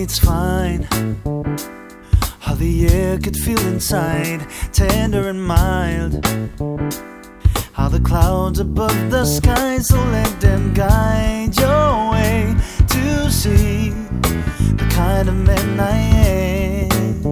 it's fine how the air could feel inside, tender and mild. How the clouds above the sky, so let them guide your way to see the kind of man I am.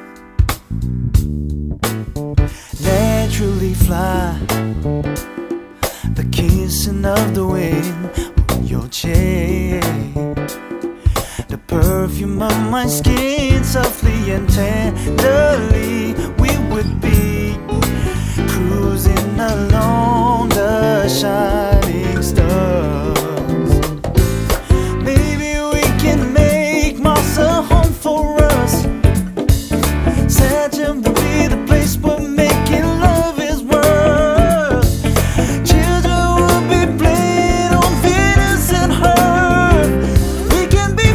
Naturally fly, the kissing of the wind on your cheek, the perfume of my skin, softly and tenderly we would be cruising along the shining stars. Maybe we can make Mars a home for us. Saturn will be the place where making love is worth. Children will be playing on Venus and Earth. We can be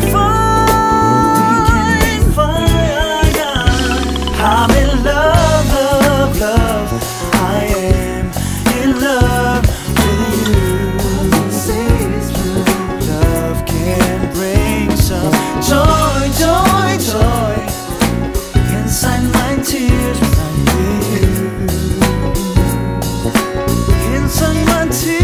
fine, I'm in love, love, love. I am in love with you. Love can bring some joy, joy, joy inside my tears when I'm with you. Inside my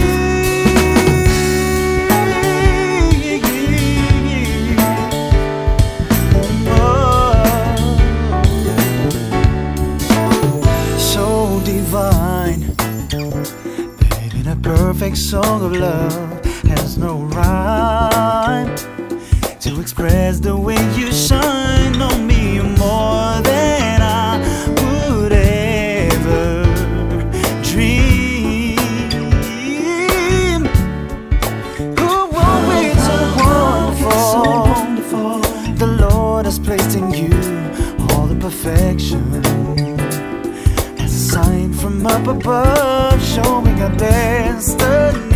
so divine, baby, that perfect song of love has no rhyme to express the way you shine on me more than I would ever dream. Oh, it's so wonderful. The Lord has placed in you all the perfection, as a sign from up above, showing our destiny.